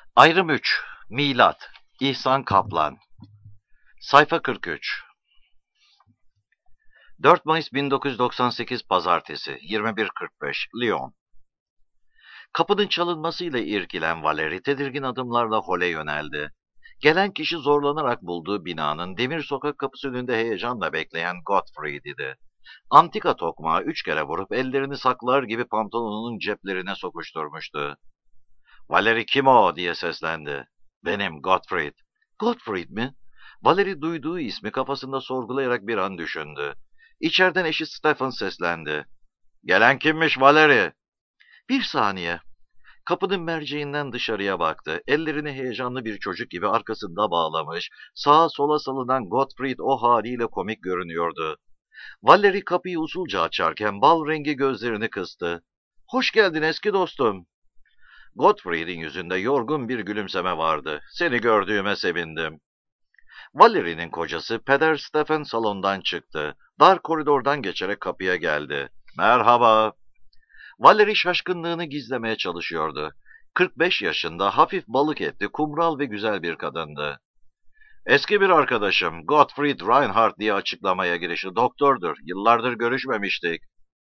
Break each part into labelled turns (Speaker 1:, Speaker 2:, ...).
Speaker 1: Ayrım 3. Milat. İhsan Kaplan. Sayfa 43. 4 Mayıs 1998 Pazartesi 21.45 Lyon. Kapının çalınmasıyla irkilen Valeri tedirgin adımlarla hole yöneldi. Gelen kişi zorlanarak bulduğu binanın demir sokak kapısı önünde heyecanla bekleyen Gottfried idi. Antika tokmağı 3 kere vurup ellerini saklar gibi pantolonunun ceplerine sokuşturmuştu. "Valeri kim o?" diye seslendi. "Benim, Gottfried." "Gottfried mi?" Valeri duyduğu ismi kafasında sorgulayarak bir an düşündü. İçeriden eşi Stefan seslendi. "Gelen kimmiş Valeri?" "Bir saniye." Kapının merceğinden dışarıya baktı. Ellerini heyecanlı bir çocuk gibi arkasında bağlamış, sağa sola salınan Gottfried o haliyle komik görünüyordu. Valeri kapıyı usulca açarken bal rengi gözlerini kıstı. "Hoş geldin eski dostum." Gottfried'in yüzünde yorgun bir gülümseme vardı. "Seni gördüğüme sevindim." Valerie'nin kocası Peder Stefan salondan çıktı. Dar koridordan geçerek kapıya geldi. "Merhaba." Valerie şaşkınlığını gizlemeye çalışıyordu. 45 yaşında, hafif balık etli, kumral ve güzel bir kadındı. "Eski bir arkadaşım, Gottfried Reinhardt," diye açıklamaya girişti. "Doktordur, yıllardır görüşmemiştik."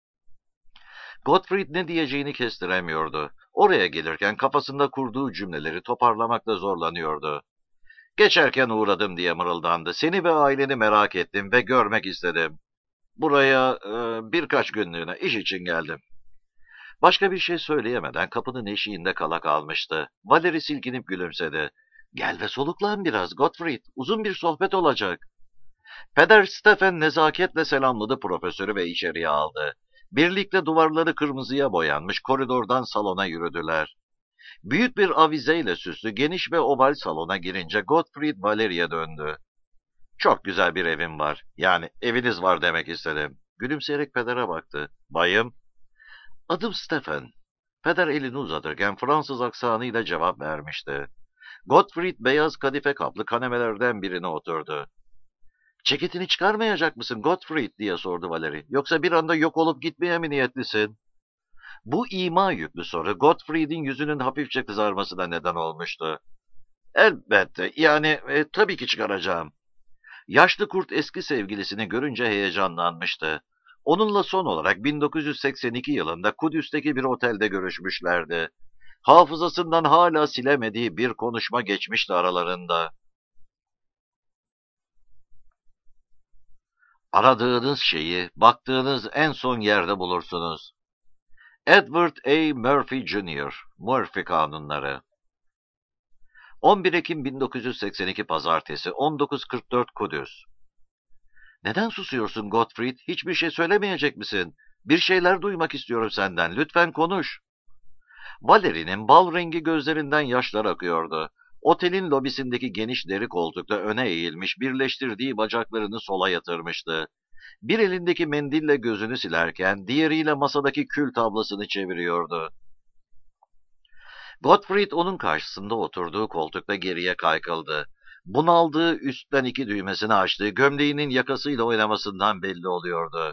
Speaker 1: Gottfried ne diyeceğini kestiremiyordu. Oraya gelirken kafasında kurduğu cümleleri toparlamakta zorlanıyordu. "Geçerken uğradım," diye mırıldandı. "Seni ve aileni merak ettim ve görmek istedim. Buraya birkaç günlüğüne iş için geldim." Başka bir şey söyleyemeden kapının eşiğinde kala kalmıştı. Valeri silkinip gülümsedi. "Gel ve soluklan biraz Gottfried. Uzun bir sohbet olacak." Peder Stefan nezaketle selamladı profesörü ve içeriye aldı. Birlikte duvarları kırmızıya boyanmış koridordan salona yürüdüler. Büyük bir avizeyle süslü geniş ve oval salona girince Gottfried Valeri'ye döndü. "Çok güzel bir evim var. Yani eviniz var demek istedim." Gülümseyerek pedere baktı. "Bayım." "Adım Stefan." Peder elini uzatırken Fransız aksanıyla cevap vermişti. Gottfried beyaz kadife kaplı kanemelerden birine oturdu. "Ceketini çıkarmayacak mısın Gottfried?" diye sordu Valeri. "Yoksa bir anda yok olup gitmeye mi niyetlisin?" Bu ima yüklü soru Gottfried'in yüzünün hafifçe kızarmasına neden olmuştu. "Elbette, yani tabii ki çıkaracağım." Yaşlı kurt eski sevgilisini görünce heyecanlanmıştı. Onunla son olarak 1982 yılında Kudüs'teki bir otelde görüşmüşlerdi. Hafızasından hala silemediği bir konuşma geçmişti aralarında. "Aradığınız şeyi baktığınız en son yerde bulursunuz." Edward A. Murphy Jr. Murphy Kanunları. 11 Ekim 1982 Pazartesi 19.44 Kudüs. "Neden susuyorsun Gottfried? Hiçbir şey söylemeyecek misin? Bir şeyler duymak istiyorum senden. Lütfen konuş." Valerie'nin bal rengi gözlerinden yaşlar akıyordu. Otelin lobisindeki geniş deri koltukta öne eğilmiş, birleştirdiği bacaklarını sola yatırmıştı. Bir elindeki mendille gözünü silerken, diğeriyle masadaki kül tablasını çeviriyordu. Gottfried onun karşısında oturduğu koltukta geriye kaykıldı. Bunaldığı, üstten 2 düğmesini açtığı gömleğinin yakasıyla oynamasından belli oluyordu.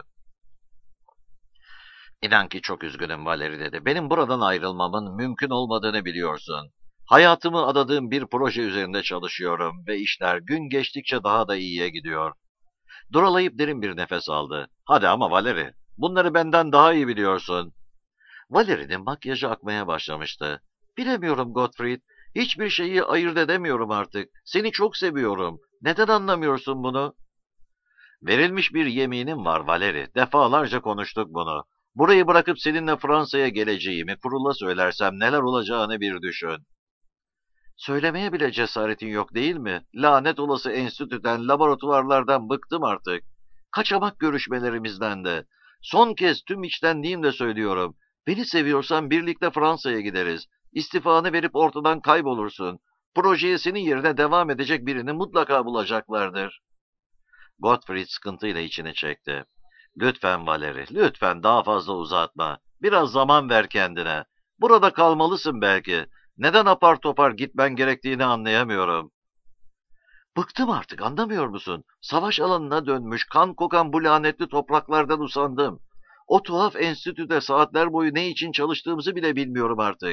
Speaker 1: "İnan ki çok üzgünüm Valeri," dedi. "Benim buradan ayrılmamın mümkün olmadığını biliyorsun. Hayatımı adadığım bir proje üzerinde çalışıyorum ve işler gün geçtikçe daha da iyiye gidiyor." Duralayıp derin bir nefes aldı. "Hadi ama Valeri, bunları benden daha iyi biliyorsun." Valerie'nin makyajı akmaya başlamıştı. "Bilemiyorum Gottfried, hiçbir şeyi ayırt edemiyorum artık. Seni çok seviyorum. Neden anlamıyorsun bunu?" "Verilmiş bir yeminim var Valeri. Defalarca konuştuk bunu. Burayı bırakıp seninle Fransa'ya geleceğimi kurula söylersem neler olacağını bir düşün." "Söylemeye bile cesaretin yok değil mi? Lanet olası enstitüden, laboratuvarlardan bıktım artık. Kaçamak görüşmelerimizden de. Son kez tüm içtenliğimle söylüyorum. Beni seviyorsan birlikte Fransa'ya gideriz. İstifanı verip ortadan kaybolursun. Projeye senin yerine devam edecek birini mutlaka bulacaklardır." Gottfried sıkıntıyla içini çekti. "Lütfen Valeri, lütfen daha fazla uzatma. Biraz zaman ver kendine. Burada kalmalısın belki. Neden apar topar gitmen gerektiğini anlayamıyorum." "Bıktım artık, anlamıyor musun? Savaş alanına dönmüş, kan kokan bu lanetli topraklardan usandım. O tuhaf enstitüde saatler boyu ne için çalıştığımızı bile bilmiyorum artık.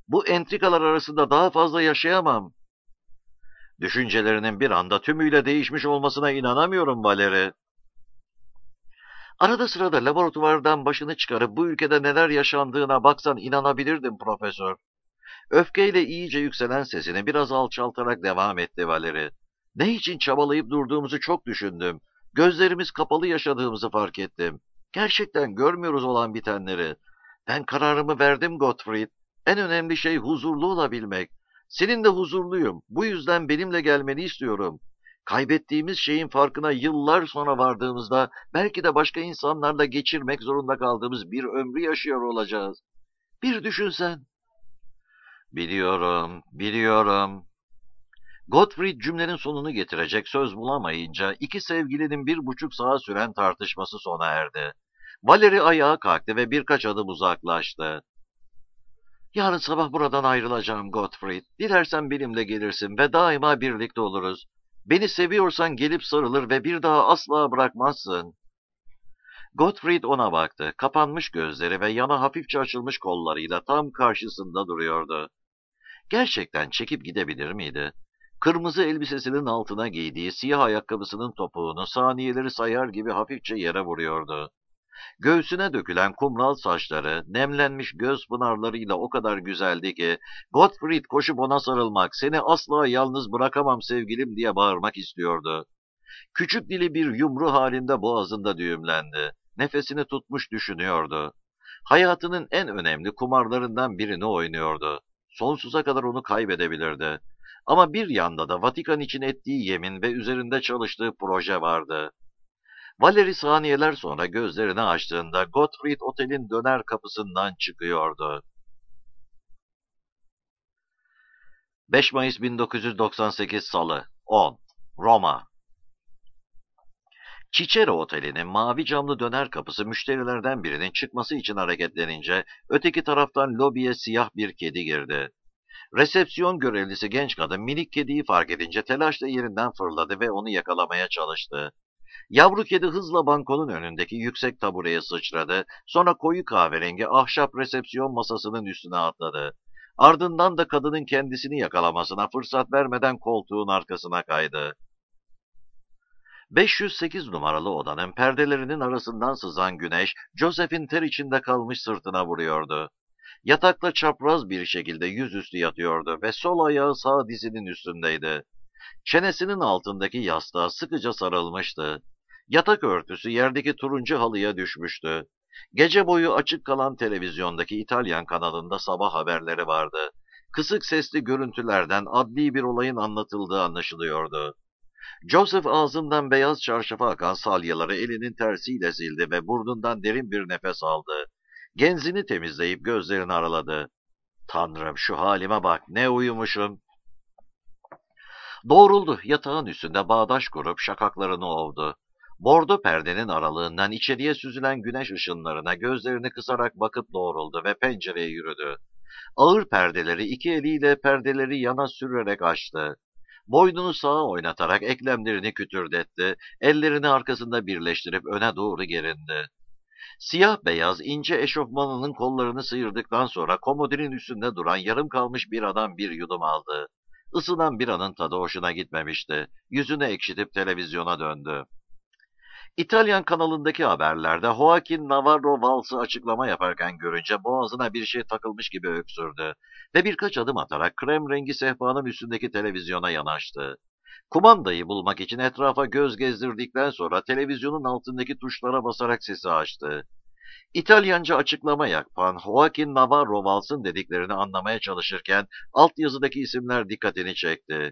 Speaker 1: Bu entrikalar arasında daha fazla yaşayamam. Düşüncelerinin bir anda tümüyle değişmiş olmasına inanamıyorum Valeri. Arada sırada laboratuvardan başını çıkarıp bu ülkede neler yaşandığına baksan inanabilirdim profesör. Öfkeyle iyice yükselen sesini biraz alçaltarak devam etti Valeri. Ne için çabalayıp durduğumuzu çok düşündüm. Gözlerimiz kapalı yaşadığımızı fark ettim. Gerçekten görmüyoruz olan bitenleri. Ben kararımı verdim Gottfried. En önemli şey huzurlu olabilmek. Seninle huzurluyum. Bu yüzden benimle gelmeni istiyorum. Kaybettiğimiz şeyin farkına yıllar sonra vardığımızda belki de başka insanlarla geçirmek zorunda kaldığımız bir ömrü yaşıyor olacağız. Bir düşünsen. Biliyorum, biliyorum. Gottfried cümlenin sonunu getirecek söz bulamayınca iki sevgilinin 1,5 saat süren tartışması sona erdi. Valeri ayağa kalktı ve birkaç adım uzaklaştı. Yarın sabah buradan ayrılacağım Gottfried. Dilersen benimle gelirsin ve daima birlikte oluruz. Beni seviyorsan gelip sarılır ve bir daha asla bırakmazsın. Gottfried ona baktı. Kapanmış gözleri ve yana hafifçe açılmış kollarıyla tam karşısında duruyordu. Gerçekten çekip gidebilir miydi? Kırmızı elbisesinin altına giydiği siyah ayakkabısının topuğunu saniyeleri sayar gibi hafifçe yere vuruyordu. Göğsüne dökülen kumral saçları, nemlenmiş göz pınarlarıyla o kadar güzeldi ki, Gottfried koşup ona sarılmak, seni asla yalnız bırakamam sevgilim diye bağırmak istiyordu. Küçük dili bir yumru halinde boğazında düğümlendi. Nefesini tutmuş düşünüyordu. Hayatının en önemli kumarlarından birini oynuyordu. Sonsuza kadar onu kaybedebilirdi. Ama bir yanda da Vatikan için ettiği yemin ve üzerinde çalıştığı proje vardı. Valeri saniyeler sonra gözlerini açtığında Gottfried otelin döner kapısından çıkıyordu. 5 Mayıs 1998 Salı 10 Roma. Cicero Oteli'nin mavi camlı döner kapısı müşterilerden birinin çıkması için hareketlenince öteki taraftan lobiye siyah bir kedi girdi. Resepsiyon görevlisi genç kadın minik kediyi fark edince telaşla yerinden fırladı ve onu yakalamaya çalıştı. Yavru kedi hızla bankonun önündeki yüksek tabureye sıçradı, sonra koyu kahverengi ahşap resepsiyon masasının üstüne atladı. Ardından da kadının kendisini yakalamasına fırsat vermeden koltuğun arkasına kaydı. 508 numaralı odanın perdelerinin arasından sızan güneş, Joseph'in ter içinde kalmış sırtına vuruyordu. Yatakta çapraz bir şekilde yüzüstü yatıyordu ve sol ayağı sağ dizinin üstündeydi. Çenesinin altındaki yastığa sıkıca sarılmıştı. Yatak örtüsü yerdeki turuncu halıya düşmüştü. Gece boyu açık kalan televizyondaki İtalyan kanalında sabah haberleri vardı. Kısık sesli görüntülerden adli bir olayın anlatıldığı anlaşılıyordu. Joseph ağzından beyaz çarşafa akan salyaları elinin tersiyle sildi ve burnundan derin bir nefes aldı. Genzini temizleyip gözlerini araladı. Tanrım şu halime bak, ne uyumuşum. Doğruldu, yatağın üstünde bağdaş kurup şakaklarını ovdu. Bordo perdenin aralığından içeriye süzülen güneş ışınlarına gözlerini kısarak bakıp doğruldu ve pencereye yürüdü. Ağır perdeleri iki eliyle perdeleri yana sürerek açtı. Boynunu sağa oynatarak eklemlerini kütürdetti, ellerini arkasında birleştirip öne doğru gerindi. Siyah beyaz ince eşofmanının kollarını sıyırdıktan sonra komodinin üstünde duran yarım kalmış bir adam bir yudum aldı. Isınan biranın tadı hoşuna gitmemişti. Yüzünü ekşitip televizyona döndü. İtalyan kanalındaki haberlerde Joaquin Navarro valsı açıklama yaparken görünce boğazına bir şey takılmış gibi öksürdü ve birkaç adım atarak krem rengi sehpanın üstündeki televizyona yanaştı. Kumandayı bulmak için etrafa göz gezdirdikten sonra televizyonun altındaki tuşlara basarak sesi açtı. İtalyanca açıklama yapan Joaquin Navarro valsın dediklerini anlamaya çalışırken altyazıdaki isimler dikkatini çekti.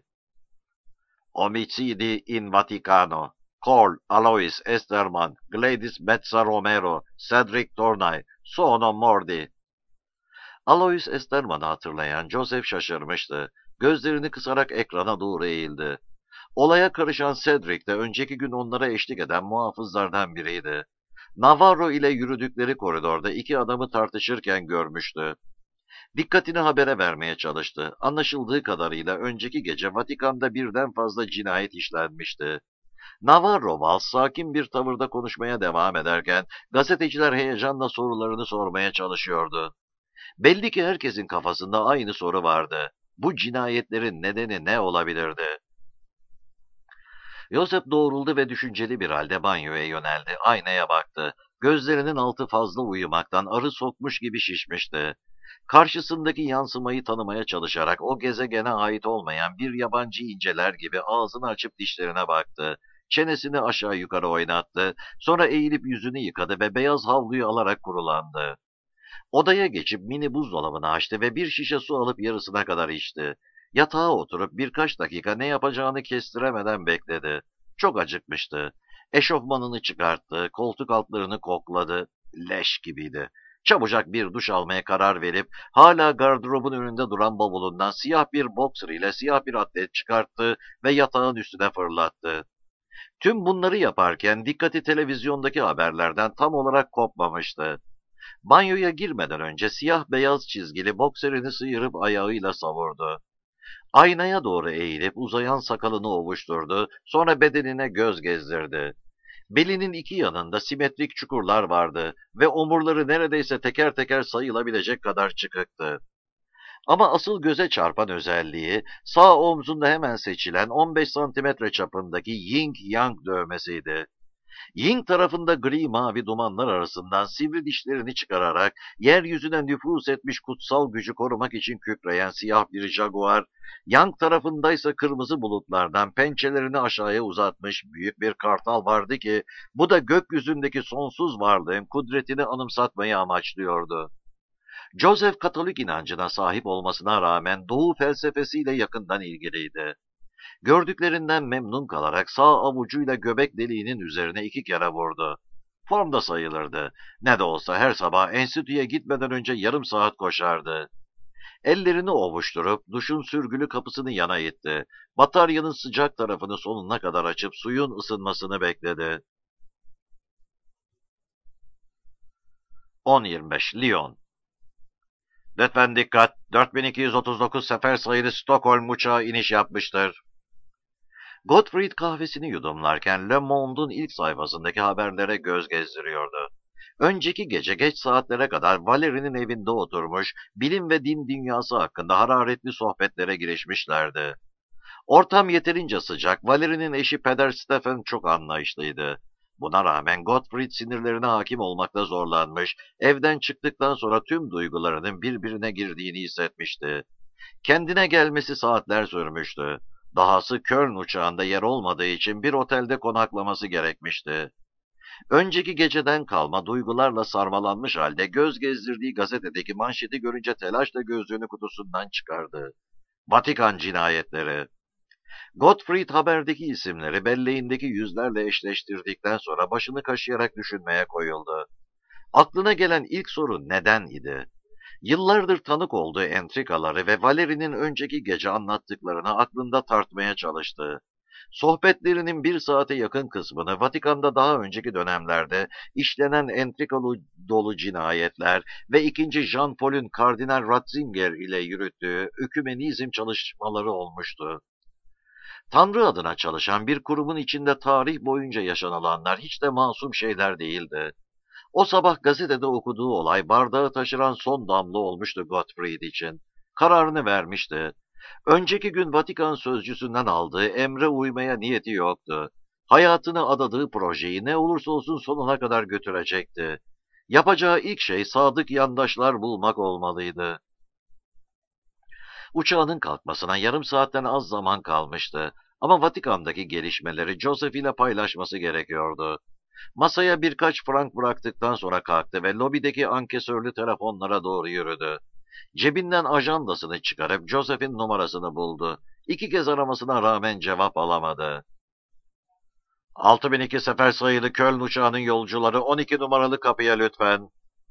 Speaker 1: Omicidi in Vaticano. Cole, Alois Esterman, Gladys Betza Romero, Cedric Tornay, Sono Mordi. Alois Esterman'ı hatırlayan Joseph şaşırmıştı. Gözlerini kısarak ekrana doğru eğildi. Olaya karışan Cedric de önceki gün onlara eşlik eden muhafızlardan biriydi. Navarro ile yürüdükleri koridorda iki adamı tartışırken görmüştü. Dikkatini habere vermeye çalıştı. Anlaşıldığı kadarıyla önceki gece Vatikan'da birden fazla cinayet işlenmişti. Navarro Valls sakin bir tavırda konuşmaya devam ederken gazeteciler heyecanla sorularını sormaya çalışıyordu. Belli ki herkesin kafasında aynı soru vardı. Bu cinayetlerin nedeni ne olabilirdi? Joseph doğruldu ve düşünceli bir halde banyoya yöneldi. Aynaya baktı. Gözlerinin altı fazla uyumaktan arı sokmuş gibi şişmişti. Karşısındaki yansımayı tanımaya çalışarak o gezegene ait olmayan bir yabancıyı inceler gibi ağzını açıp dişlerine baktı. Çenesini aşağı yukarı oynattı. Sonra eğilip yüzünü yıkadı ve beyaz havluyu alarak kurulandı. Odaya geçip mini buzdolabını açtı ve bir şişe su alıp yarısına kadar içti. Yatağa oturup birkaç dakika ne yapacağını kestiremeden bekledi. Çok acıkmıştı. Eşofmanını çıkarttı, koltuk altlarını kokladı. Leş gibiydi. Çabucak bir duş almaya karar verip hala gardırobun önünde duran bavulundan siyah bir boxer ile siyah bir atlet çıkarttı ve yatağın üstüne fırlattı. Tüm bunları yaparken dikkati televizyondaki haberlerden tam olarak kopmamıştı. Banyoya girmeden önce siyah beyaz çizgili bokserini sıyırıp ayağıyla savurdu. Aynaya doğru eğilip uzayan sakalını ovuşturdu, sonra bedenine göz gezdirdi. Belinin iki yanında simetrik çukurlar vardı ve omurları neredeyse teker teker sayılabilecek kadar çıkıktı. Ama asıl göze çarpan özelliği sağ omzunda hemen seçilen 15 santimetre çapındaki Yin Yang dövmesiydi. Ying tarafında gri mavi dumanlar arasından sivri dişlerini çıkararak yeryüzüne nüfuz etmiş kutsal gücü korumak için kükreyen siyah bir jaguar, Yang tarafındaysa kırmızı bulutlardan pençelerini aşağıya uzatmış büyük bir kartal vardı ki bu da gökyüzündeki sonsuz varlığın kudretini anımsatmayı amaçlıyordu. Joseph Katolik inancına sahip olmasına rağmen Doğu felsefesiyle yakından ilgiliydi. Gördüklerinden memnun kalarak sağ avucuyla göbek deliğinin üzerine 2 kere vurdu. Formda sayılırdı. Ne de olsa her sabah enstitüye gitmeden önce yarım saat koşardı. Ellerini ovuşturup duşun sürgülü kapısını yana itti. Bataryanın sıcak tarafını sonuna kadar açıp suyun ısınmasını bekledi. 10.25 Lyon. Lütfen dikkat. 4239 sefer sayılı Stockholm uçağı iniş yapmıştır. Gottfried kahvesini yudumlarken Le Monde'un ilk sayfasındaki haberlere göz gezdiriyordu. Önceki gece geç saatlere kadar Valerie'nin evinde oturmuş, bilim ve din dünyası hakkında hararetli sohbetlere girişmişlerdi. Ortam yeterince sıcak, Valerie'nin eşi Peder Stephen çok anlayışlıydı. Buna rağmen Gottfried sinirlerine hakim olmakta zorlanmış, evden çıktıktan sonra tüm duygularının birbirine girdiğini hissetmişti. Kendine gelmesi saatler sürmüştü. Dahası Köln uçağında yer olmadığı için bir otelde konaklaması gerekmişti. Önceki geceden kalma duygularla sarmalanmış halde göz gezdirdiği gazetedeki manşeti görünce telaşla gözlüğünü kutusundan çıkardı. Vatikan cinayetleri. Gottfried haberdeki isimleri belleğindeki yüzlerle eşleştirdikten sonra başını kaşıyarak düşünmeye koyuldu. Aklına gelen ilk soru neden idi? Yıllardır tanık olduğu entrikaları ve Valerie'nin önceki gece anlattıklarını aklında tartmaya çalıştı. Sohbetlerinin 1 saate yakın kısmını Vatikan'da daha önceki dönemlerde işlenen entrikalı dolu cinayetler ve 2. Jean Paul'ün Kardinal Ratzinger ile yürüttüğü ökümenizm çalışmaları olmuştu. Tanrı adına çalışan bir kurumun içinde tarih boyunca yaşanılanlar hiç de masum şeyler değildi. O sabah gazetede okuduğu olay bardağı taşıran son damla olmuştu Gottfried için. Kararını vermişti. Önceki gün Vatikan sözcüsünden aldığı emre uymaya niyeti yoktu. Hayatını adadığı projeyi ne olursa olsun sonuna kadar götürecekti. Yapacağı ilk şey sadık yandaşlar bulmak olmalıydı. Uçağının kalkmasına yarım saatten az zaman kalmıştı. Ama Vatikan'daki gelişmeleri Joseph ile paylaşması gerekiyordu. Masaya birkaç frank bıraktıktan sonra kalktı ve lobideki ankesörlü telefonlara doğru yürüdü. Cebinden ajandasını çıkarıp Joseph'in numarasını buldu. 2 kez aramasına rağmen cevap alamadı. 6002 sefer sayılı Köln uçağının yolcuları 12 numaralı kapıya lütfen.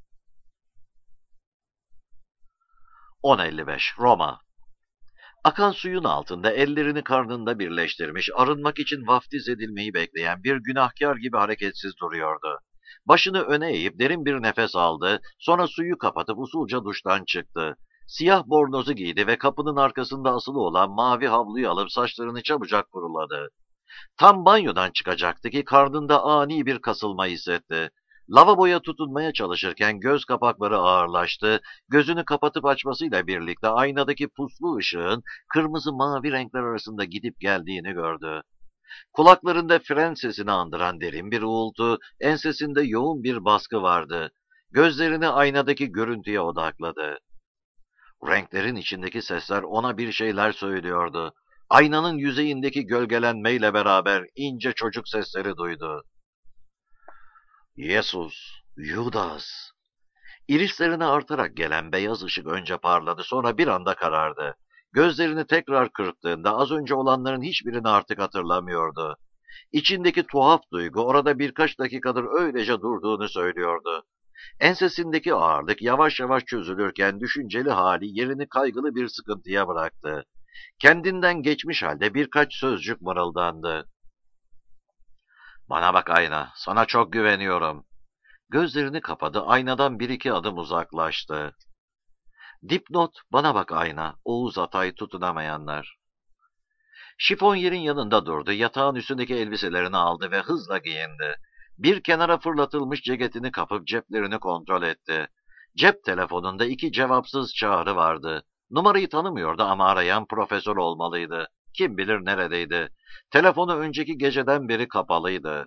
Speaker 1: 10.55 Roma. Akan suyun altında ellerini karnında birleştirmiş, arınmak için vaftiz edilmeyi bekleyen bir günahkar gibi hareketsiz duruyordu. Başını öne eğip derin bir nefes aldı, sonra suyu kapatıp usulca duştan çıktı. Siyah bornozu giydi ve kapının arkasında asılı olan mavi havluyu alıp saçlarını çabucak kuruladı. Tam banyodan çıkacaktı ki karnında ani bir kasılma hissetti. Lavaboya tutunmaya çalışırken göz kapakları ağırlaştı, gözünü kapatıp açmasıyla birlikte aynadaki puslu ışığın kırmızı mavi renkler arasında gidip geldiğini gördü. Kulaklarında fren sesini andıran derin bir uğultu, ensesinde yoğun bir baskı vardı. Gözlerini aynadaki görüntüye odakladı. Renklerin içindeki sesler ona bir şeyler söylüyordu. Aynanın yüzeyindeki gölgelenmeyle beraber ince çocuk sesleri duydu. Yesus, Yudas. İrislerine artarak gelen beyaz ışık önce parladı, sonra bir anda karardı. Gözlerini tekrar kırptığında az önce olanların hiçbirini artık hatırlamıyordu. İçindeki tuhaf duygu orada birkaç dakikadır öylece durduğunu söylüyordu. Ensesindeki ağırlık yavaş yavaş çözülürken düşünceli hali yerini kaygılı bir sıkıntıya bıraktı. Kendinden geçmiş halde birkaç sözcük mırıldandı. Bana bak ayna, sana çok güveniyorum. Gözlerini kapadı, aynadan bir iki adım uzaklaştı. Dipnot, bana bak ayna, Oğuz Atay tutunamayanlar. Şifonyerin yanında durdu, yatağın üstündeki elbiselerini aldı ve hızla giyindi. Bir kenara fırlatılmış ceketini kapıp ceplerini kontrol etti. Cep telefonunda iki cevapsız çağrı vardı. Numarayı tanımıyordu ama arayan profesör olmalıydı. Kim bilir neredeydi. Telefonu önceki geceden beri kapalıydı.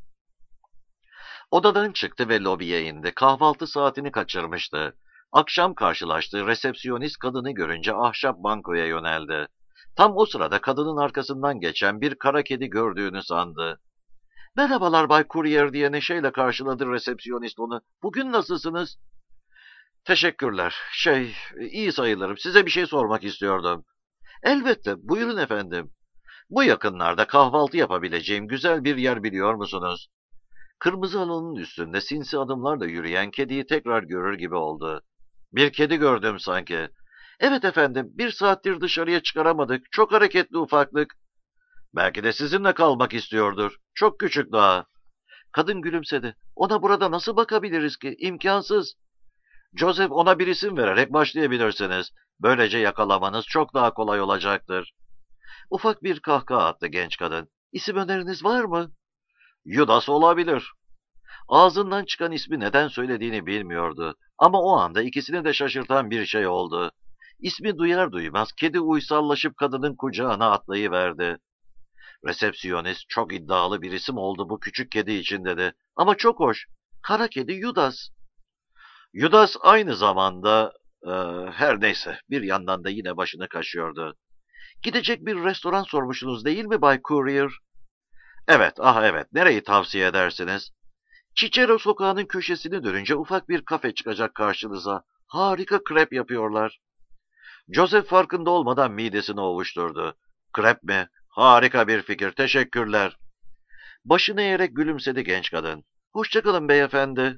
Speaker 1: Odadan çıktı ve lobiye indi. Kahvaltı saatini kaçırmıştı. Akşam karşılaştığı resepsiyonist kadını görünce ahşap bankoya yöneldi. Tam o sırada kadının arkasından geçen bir kara kedi gördüğünü sandı. "Merhabalar Bay Courier" diye neşeyle karşıladı resepsiyonist onu. "Bugün nasılsınız?" "Teşekkürler. İyi sayılırım. Size bir şey sormak istiyordum." "Elbette. Buyurun efendim." "Bu yakınlarda kahvaltı yapabileceğim güzel bir yer biliyor musunuz?" Kırmızı halının üstünde sinsi adımlarla yürüyen kediyi tekrar görür gibi oldu. "Bir kedi gördüm sanki." "Evet efendim, bir saattir dışarıya çıkaramadık. Çok hareketli ufaklık." "Belki de sizinle kalmak istiyordur. Çok küçük daha." Kadın gülümsedi. "Ona burada nasıl bakabiliriz ki? İmkansız." "Joseph, ona bir isim vererek başlayabilirsiniz. Böylece yakalamanız çok daha kolay olacaktır." Ufak bir kahkaha attı genç kadın. "İsim öneriniz var mı?" "Yudas olabilir." Ağzından çıkan ismi neden söylediğini bilmiyordu. Ama o anda ikisini de şaşırtan bir şey oldu. İsmi duyar duymaz kedi uysallaşıp kadının kucağına atlayıverdi. Resepsiyonist, "Çok iddialı bir isim oldu bu küçük kedi için," dedi. "Ama çok hoş. Kara kedi Yudas." Yudas aynı zamanda her neyse bir yandan da yine başını kaşıyordu. "Gidecek bir restoran sormuşsunuz değil mi Bay Courier?" "Evet, ah evet. Nereyi tavsiye edersiniz?" "Cicero sokağının köşesini dönünce ufak bir kafe çıkacak karşınıza. Harika krep yapıyorlar." Joseph farkında olmadan midesini ovuşturdu. "Krep mi? Harika bir fikir. Teşekkürler." Başını eğerek gülümsedi genç kadın. "Hoşça kalın beyefendi."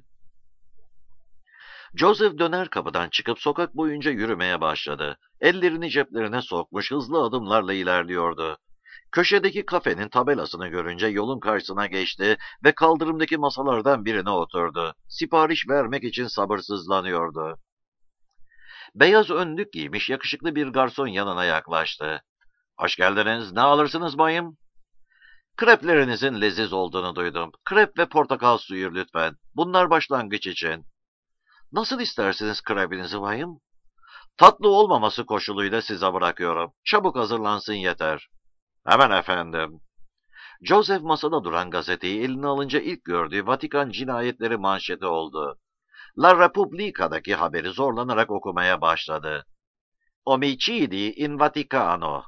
Speaker 1: Joseph döner kapıdan çıkıp sokak boyunca yürümeye başladı. Ellerini ceplerine sokmuş hızlı adımlarla ilerliyordu. Köşedeki kafenin tabelasını görünce yolun karşısına geçti ve kaldırımdaki masalardan birine oturdu. Sipariş vermek için sabırsızlanıyordu. Beyaz önlük giymiş yakışıklı bir garson yanına yaklaştı. "Hoş geldiniz. Ne alırsınız bayım?" "Kreplerinizin leziz olduğunu duydum. Krep ve portakal suyu lütfen. Bunlar başlangıç için." "Nasıl istersiniz krebinizi bayım?" "Tatlı olmaması koşuluyla size bırakıyorum. Çabuk hazırlansın yeter." "Hemen efendim." Joseph masada duran gazeteyi eline alınca ilk gördüğü Vatikan cinayetleri manşeti oldu. La Repubblica'daki haberi zorlanarak okumaya başladı. "Omicidi in Vaticano."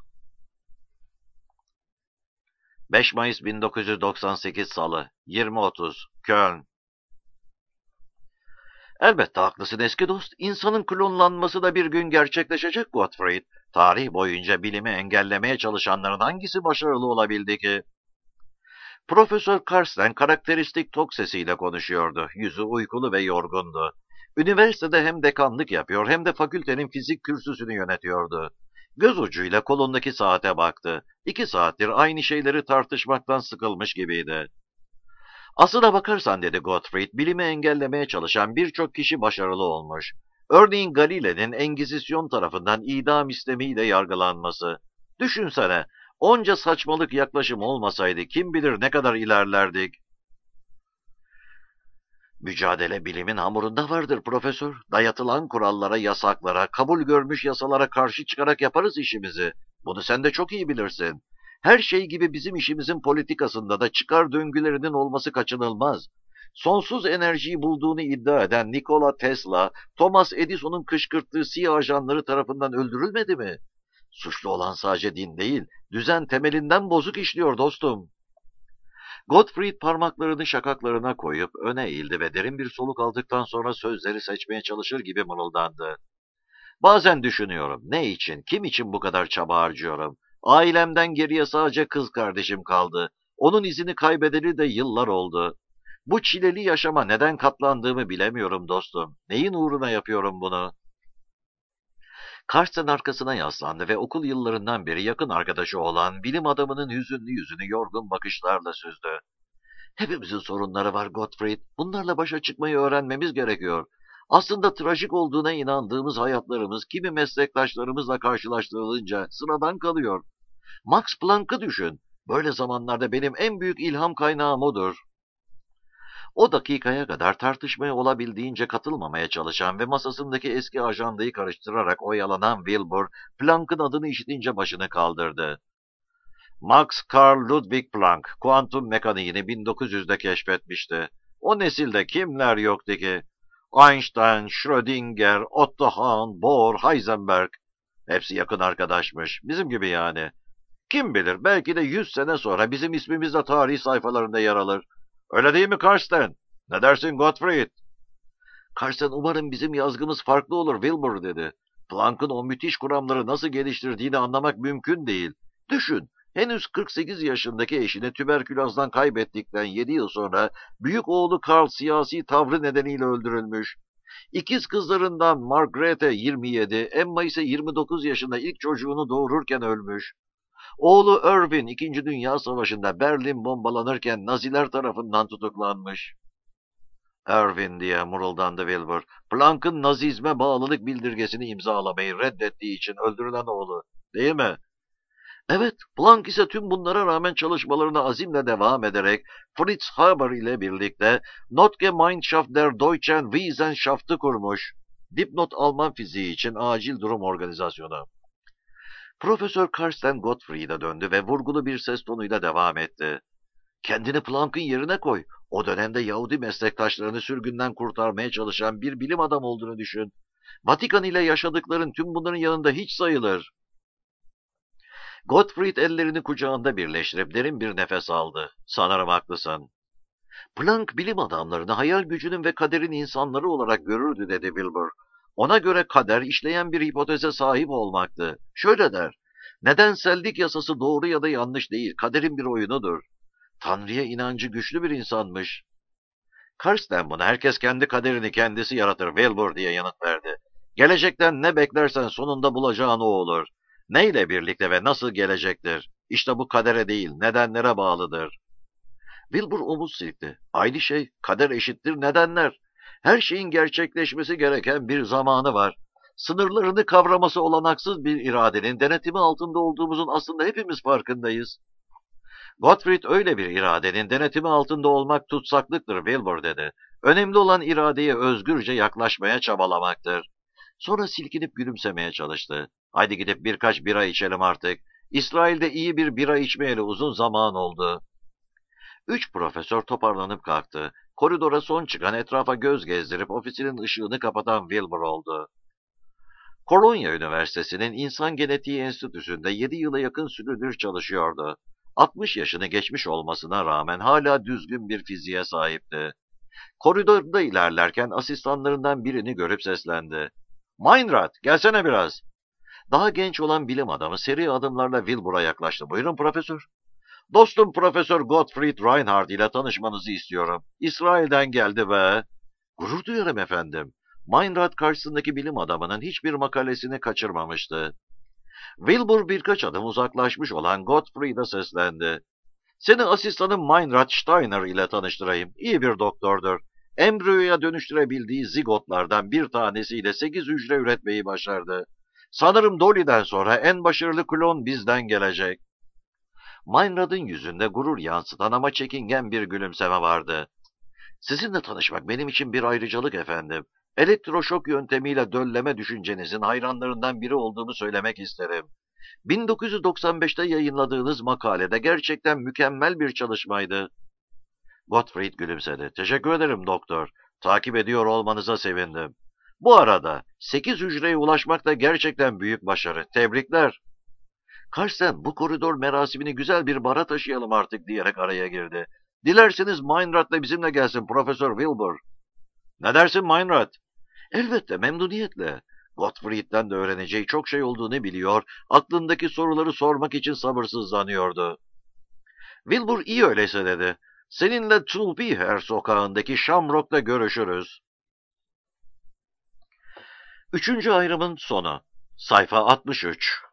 Speaker 1: 5 Mayıs 1998 Salı 20:30 Köln. "Elbette haklısın eski dost. İnsanın klonlanması da bir gün gerçekleşecek Gottfried. Tarih boyunca bilimi engellemeye çalışanların hangisi başarılı olabildi ki?" Profesör Karsten karakteristik tok sesiyle konuşuyordu. Yüzü uykulu ve yorgundu. Üniversitede hem dekanlık yapıyor hem de fakültenin fizik kürsüsünü yönetiyordu. Göz ucuyla kolundaki saate baktı. 2 saattir aynı şeyleri tartışmaktan sıkılmış gibiydi. "Aslına bakarsan," dedi Gottfried, "bilimi engellemeye çalışan birçok kişi başarılı olmuş. Örneğin Galile'nin Engizisyon tarafından idam istemiyle yargılanması. Düşünsene, onca saçmalık yaklaşım olmasaydı kim bilir ne kadar ilerlerdik." Mücadele bilimin hamurunda vardır profesör. Dayatılan kurallara, yasaklara, kabul görmüş yasalara karşı çıkarak yaparız işimizi. Bunu sen de çok iyi bilirsin. Her şey gibi bizim işimizin politikasında da çıkar döngülerinin olması kaçınılmaz. Sonsuz enerjiyi bulduğunu iddia eden Nikola Tesla, Thomas Edison'un kışkırttığı CIA ajanları tarafından öldürülmedi mi? Suçlu olan sadece din değil, düzen temelinden bozuk işliyor dostum. Gottfried parmaklarını şakaklarına koyup öne eğildi ve derin bir soluk aldıktan sonra sözleri seçmeye çalışır gibi mırıldandı. Bazen düşünüyorum, ne için, kim için bu kadar çaba harcıyorum? Ailemden geriye sadece kız kardeşim kaldı. Onun izini kaybedeli de yıllar oldu. Bu çileli yaşama neden katlandığımı bilemiyorum dostum. Neyin uğruna yapıyorum bunu? Karsten arkasına yaslandı ve okul yıllarından beri yakın arkadaşı olan bilim adamının hüzünlü yüzünü yorgun bakışlarla süzdü. Hepimizin sorunları var Gottfried. Bunlarla başa çıkmayı öğrenmemiz gerekiyor. Aslında trajik olduğuna inandığımız hayatlarımız kimi meslektaşlarımızla karşılaştırılınca sıradan kalıyor. Max Planck'ı düşün. Böyle zamanlarda benim en büyük ilham kaynağım odur. O dakikaya kadar tartışmaya olabildiğince katılmamaya çalışan ve masasındaki eski ajandayı karıştırarak oyalanan Wilbur, Planck'ın adını işitince başını kaldırdı. Max Carl Ludwig Planck, kuantum mekaniğini 1900'de keşfetmişti. O nesilde kimler yoktu ki? Einstein, Schrödinger, Otto Hahn, Bohr, Heisenberg. Hepsi yakın arkadaşmış. Bizim gibi yani. Kim bilir belki de 100 sene sonra bizim ismimiz de tarih sayfalarında yer alır. Öyle değil mi Karsten? Ne dersin Gottfried? Karsten umarım bizim yazgımız farklı olur Wilbur dedi. Planck'ın o müthiş kuramları nasıl geliştirdiğini anlamak mümkün değil. Düşün, henüz 48 yaşındaki eşini tüberkülozdan kaybettikten 7 yıl sonra büyük oğlu Karl siyasi tavrı nedeniyle öldürülmüş. İkiz kızlarından Margrethe 27, Emma ise 29 yaşında ilk çocuğunu doğururken ölmüş. Oğlu Irvin 2. Dünya Savaşı'nda Berlin bombalanırken Naziler tarafından tutuklanmış. Irvin diye mırıldandı Wilbur. Planck'ın Nazizme bağlılık bildirgesini imzalamayı reddettiği için öldürülen oğlu, değil mi? Evet, Planck ise tüm bunlara rağmen çalışmalarına azimle devam ederek Fritz Haber ile birlikte Notgemeinschaft der Deutschen Wissenschaft'ı kurmuş. Dipnot Alman fiziği için acil durum organizasyonu. Profesör Karsten Gottfried'e döndü ve vurgulu bir ses tonuyla devam etti. Kendini Planck'ın yerine koy. O dönemde Yahudi meslektaşlarını sürgünden kurtarmaya çalışan bir bilim adamı olduğunu düşün. Vatikan ile yaşadıkların tüm bunların yanında hiç sayılır. Gottfried ellerini kucağında birleştirip derin bir nefes aldı. Sanırım haklısın. Planck bilim adamlarını hayal gücünün ve kaderin insanları olarak görürdü dedi Wilbur. Ona göre kader işleyen bir hipoteze sahip olmaktı. Şöyle der, nedensellik yasası doğru ya da yanlış değil, kaderin bir oyunudur. Tanrı'ya inancı güçlü bir insanmış. Karsten buna herkes kendi kaderini kendisi yaratır Wilbur diye yanıt verdi. Gelecekten ne beklersen sonunda bulacağın o olur. Neyle birlikte ve nasıl gelecektir? İşte bu kadere değil, nedenlere bağlıdır. Wilbur omuz silkti. Aynı şey, kader eşittir nedenler. Her şeyin gerçekleşmesi gereken bir zamanı var. Sınırlarını kavraması olanaksız bir iradenin denetimi altında olduğumuzun aslında hepimiz farkındayız. Gottfried öyle bir iradenin denetimi altında olmak tutsaklıktır Wilbur dedi. Önemli olan iradeye özgürce yaklaşmaya çabalamaktır. Sonra silkinip gülümsemeye çalıştı. Haydi gidip birkaç bira içelim artık. İsrail'de iyi bir bira içmeyeli uzun zaman oldu. Üç profesör toparlanıp kalktı. Koridora son çıkan etrafa göz gezdirip ofisinin ışığını kapatan Wilbur oldu. Kolonya Üniversitesi'nin İnsan Genetiği Enstitüsü'nde 7 yıla yakın süredir çalışıyordu. 60 yaşını geçmiş olmasına rağmen hala düzgün bir fiziğe sahipti. Koridorda ilerlerken asistanlarından birini görüp seslendi. Meinrad, gelsene biraz. Daha genç olan bilim adamı seri adımlarla Wilbur'a yaklaştı. Buyurun profesör. Dostum Profesör Gottfried Reinhardt ile tanışmanızı istiyorum. İsrail'den geldi ve... Gurur duyarım efendim. Meinrad karşısındaki bilim adamının hiçbir makalesini kaçırmamıştı. Wilbur birkaç adım uzaklaşmış olan Gottfried'e seslendi. Seni asistanım Meinrad Steiner ile tanıştırayım. İyi bir doktordur. Embriyoya dönüştürebildiği zigotlardan bir tanesiyle 8 hücre üretmeyi başardı. Sanırım Dolly'den sonra en başarılı klon bizden gelecek. Meinrad'ın yüzünde gurur yansıtan ama çekingen bir gülümseme vardı. Sizinle tanışmak benim için bir ayrıcalık efendim. Elektroşok yöntemiyle dölleme düşüncenizin hayranlarından biri olduğumu söylemek isterim. 1995'te yayınladığınız makalede gerçekten mükemmel bir çalışmaydı. Gottfried gülümsedi. Teşekkür ederim doktor. Takip ediyor olmanıza sevindim. Bu arada 8 hücreye ulaşmak da gerçekten büyük başarı. Tebrikler. Karsten bu koridor merasimini güzel bir bara taşıyalım artık diyerek araya girdi. Dilerseniz Meinrad da bizimle gelsin Profesör Wilbur. Ne dersin Meinrad? Elbette memnuniyetle. Gottfried'den de öğreneceği çok şey olduğunu biliyor, aklındaki soruları sormak için sabırsızlanıyordu. Wilbur iyi öyleyse dedi. Seninle Tulpiher sokağındaki Shamrock'ta görüşürüz. Üçüncü ayrımın sonu. Sayfa 63.